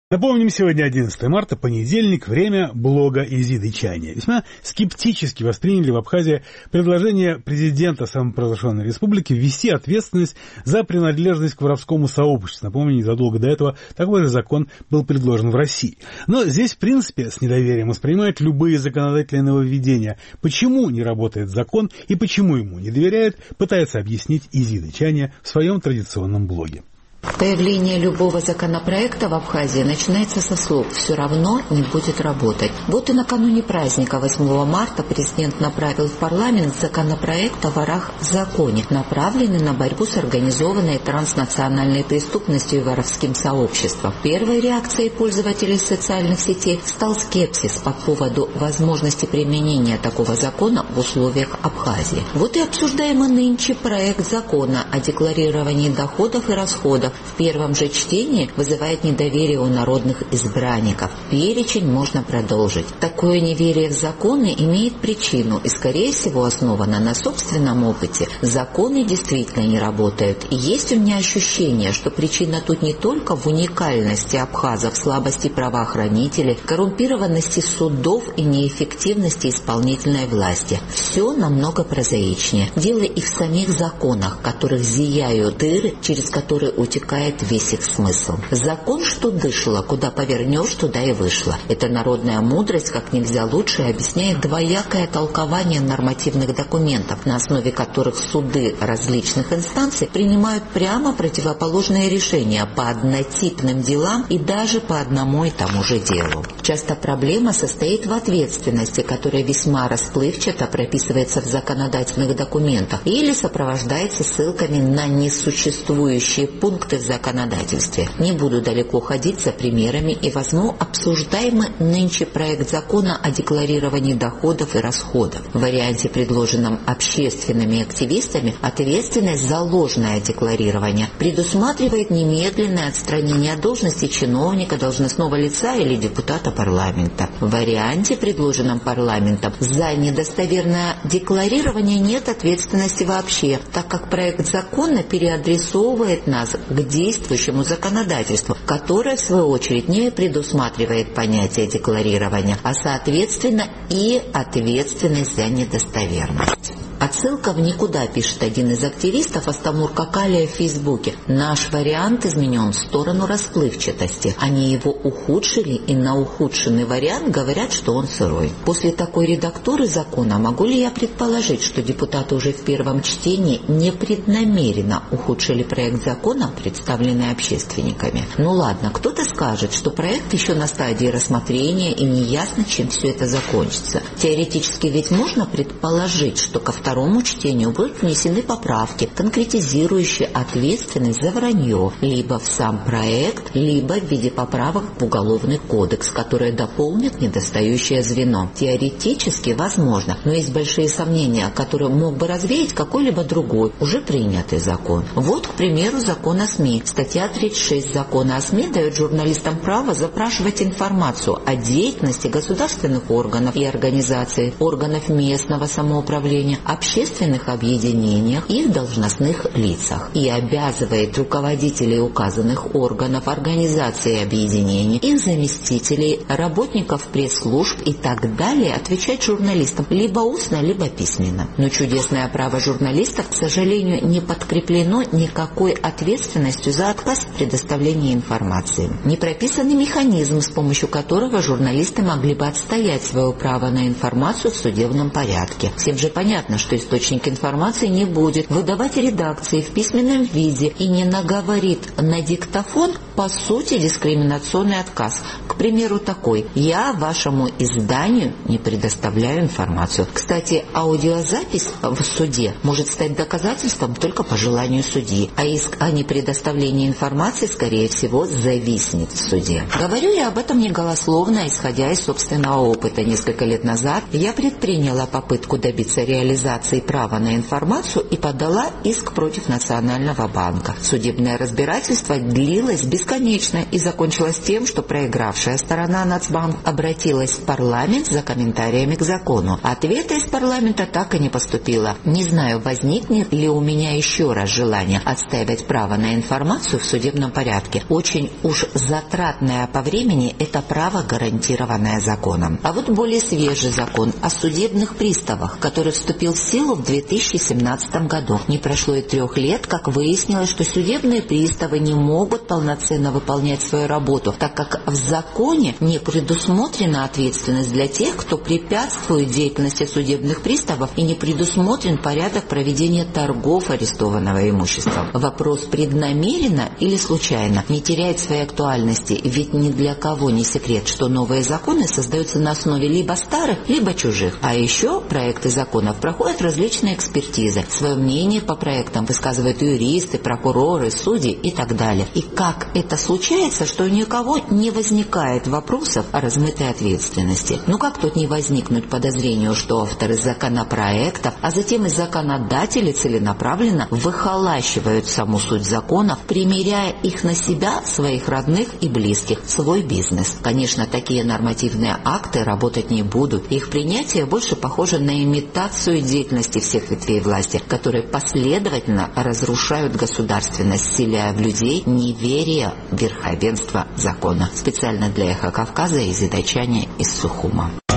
Напомним, сегодня 11 марта, понедельник, время блога Изиды Чайни. Весьма скептически восприняли в Абхазии предложение президента самопровозглашенной республики ввести ответственность за принадлежность к воровскому сообществу. Напомню, незадолго до этого такой же закон был предложен в России. Но здесь, в принципе, с недоверием воспринимают любые законодательные нововведения. Почему не работает закон и почему ему не доверяют, пытается объяснить Изида Чайни в своем традиционном блоге. Появление любого законопроекта в Абхазии начинается со слов «все равно не будет работать». Вот и накануне праздника 8 марта президент направил в парламент законопроект о ворах в законе, направленный на борьбу с организованной транснациональной преступностью и воровским сообществом. Первой реакцией пользователей социальных сетей стал скепсис по поводу возможности применения такого закона в условиях Абхазии. Вот и обсуждаемый нынче проект закона о декларировании доходов и расходов в первом же чтении вызывает недоверие у народных избранников. Перечень можно продолжить. Такое неверие в законы имеет причину и, скорее всего, основано на собственном опыте. Законы действительно не работают. И есть у меня ощущение, что причина тут не только в уникальности абхазов, слабости правоохранителей, коррумпированности судов и неэффективности исполнительной власти. Все намного прозаичнее. Дело и в самих законах, в которых зияют дыры, через которые утекает весь их смысл. Закон, что дышло, куда повернешь, туда и вышло. Эта народная мудрость как нельзя лучше объясняет двоякое толкование нормативных документов, на основе которых суды различных инстанций принимают прямо противоположные решения по однотипным делам и даже по одному и тому же делу. Часто проблема состоит в ответственности, которая весьма расплывчато прописывается в законодательных документах или сопровождается ссылками на несуществующие пункты в законодательстве. Не буду далеко ходить за примерами и возьму обсуждаемый нынче проект закона о декларировании доходов и расходов. В варианте, предложенном общественными активистами, ответственность за ложное декларирование предусматривает немедленное отстранение от должности чиновника, должностного лица или депутата парламента. В варианте, предложенном парламентом, за недостоверное декларирование нет ответственности вообще, так как проект закона переадресовывает нас к действующему законодательству, которое, в свою очередь, не предусматривает понятие декларирования, а, соответственно, и ответственность за недостоверность. Отсылка в никуда, пишет один из активистов, Астамур Какалия в Фейсбуке. Наш вариант изменен в сторону расплывчатости. Они его ухудшили и на ухудшенный вариант говорят, что он сырой. После такой редактуры закона могу ли я предположить, что депутаты уже в первом чтении непреднамеренно ухудшили проект закона, представленный общественниками? Ну ладно, кто-то скажет, что проект еще на стадии рассмотрения и неясно, чем все это закончится. Теоретически ведь можно предположить, что ко второму чтению будут внесены поправки, конкретизирующие ответственность за вранье либо в сам проект, либо в виде поправок в Уголовный кодекс, которые дополнят недостающее звено. Теоретически возможно, но есть большие сомнения, которые мог бы развеять какой-либо другой, уже принятый закон. Вот, к примеру, закон о СМИ. Статья 36 закона о СМИ дает журналистам право запрашивать информацию о деятельности государственных органов и организаций, органов местного самоуправления, общественных объединениях и их должностных лицах и обязывает руководителей указанных органов, организаций и объединений, их заместителей, работников пресс-служб и так далее отвечать журналистам либо устно, либо письменно. Но чудесное право журналистов, к сожалению, не подкреплено никакой ответственностью за отказ в предоставлении информации. Не прописан механизм, с помощью которого журналисты могли бы отстоять свое право на информацию в судебном порядке. Всем же понятно, что источник информации не будет выдавать редакции в письменном виде и не наговорит на диктофон, по сути, дискриминационный отказ. К примеру, такой: «Я вашему изданию не предоставляю информацию». Кстати, аудиозапись в суде может стать доказательством только по желанию судьи, а иск о непредоставлении информации, скорее всего, зависнет в суде. Говорю я об этом не голословно, исходя из собственного опыта. Несколько лет назад назад я предприняла попытку добиться реализации права на информацию и подала иск против Национального банка. Судебное разбирательство длилось бесконечно и закончилось тем, что проигравшая сторона Нацбанк обратилась в парламент за комментариями к закону. Ответа из парламента так и не поступило. Не знаю, возникнет ли у меня еще раз желание отстаивать право на информацию в судебном порядке. Очень уж затратное по времени это право, гарантированное законом. А вот более свежий закон о судебных приставах, который вступил в силу в 2017 году. Не прошло и 3 лет, как выяснилось, что судебные приставы не могут полноценно выполнять свою работу, так как в законе не предусмотрена ответственность для тех, кто препятствует деятельности судебных приставов, и не предусмотрен порядок проведения торгов арестованного имущества. Вопрос преднамеренно или случайно не теряет своей актуальности, ведь ни для кого не секрет, что новые законы создаются на основе либо старых, либо чужих. А еще проекты законов проходят различные экспертизы. Свое мнение по проектам высказывают юристы, прокуроры, судьи и так далее. И как это случается, что у никого не возникает вопросов о размытой ответственности? Ну как тут не возникнуть подозрению, что авторы законопроектов, а затем и законодатели целенаправленно выхолащивают саму суть законов, примеряя их на себя, своих родных и близких, свой бизнес? Конечно, такие нормативные акты работать не будут. Их принятие больше похоже на имитацию деятельности всех ветвей власти, которые последовательно разрушают государственность, вселяя в людей неверие в верховенство закона. Специально для Эхо Кавказа Изида Чаня из Сухума.